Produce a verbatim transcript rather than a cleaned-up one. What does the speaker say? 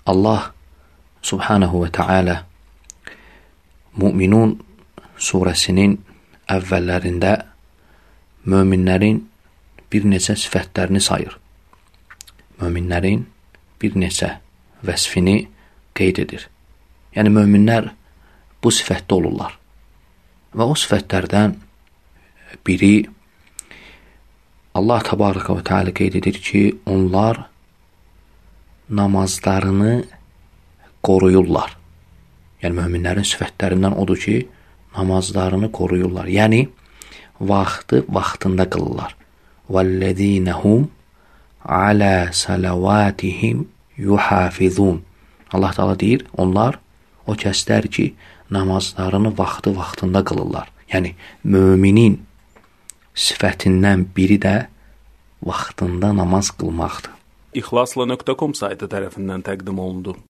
Allah Subhanahu və Teala Müminun surəsinin əvvəllərində möminlərin bir neçə sifətlərini sayır. Möminlərin bir neçə vəsfini qeyd edir. Yəni, möminlər bu sifətdə olurlar. Və o sifətlərdən biri Allah Təbaraka və Teala qeyd edir ki, onlar namazlarını qoruyurlar. Yəni, möminlərin sifətlərindən odur ki, namazlarını qoruyurlar. Yəni, vaxtı vaxtında qılırlar. وَالَّذ۪ينَ هُمْ عَلَى سَلَوَاتِهِمْ يُحَافِظُونَ Allah Teala deyir, onlar o kəslər ki, namazlarını vaxtı vaxtında qılırlar. Yəni, müminin sifətindən biri də vaxtında namaz qılmaqdır. İxlasla nöqtə com saytı tərəfindən təqdim olundu.